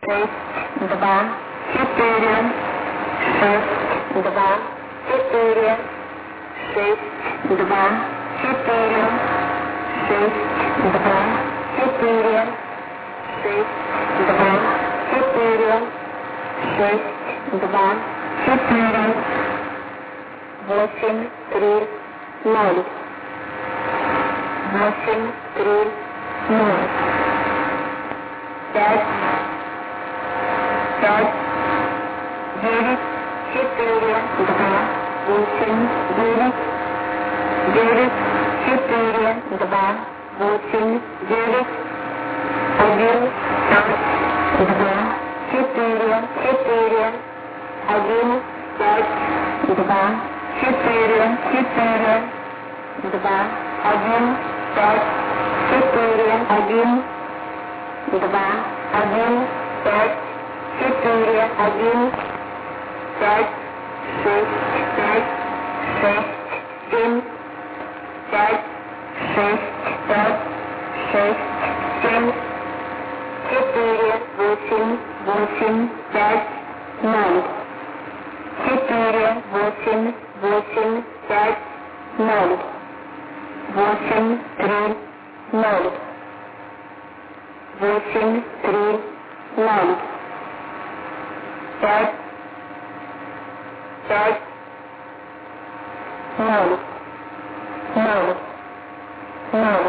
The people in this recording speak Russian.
два, четыре, шесть, два, четыре, шесть, два, четыре, шесть, два, четыре, шесть, два, четыре, шесть, два, четыре, восемь, три, ноль, восемь, три, ноль, пять, девять, четыре, два, восемь, девять, четыре, два, восемь, девять, один, пять, два, четыре, один, пять, два, четыре, два, один, пять, четыре, один, два, один, пять, четыре, один, пять, шесть, семь, пять, шесть, семь, четыре, восемь, пять, ноль, четыре, восемь, пять, ноль, восемь, три, ноль, восемь, три, ноль, пять, ноль, ноль, ноль.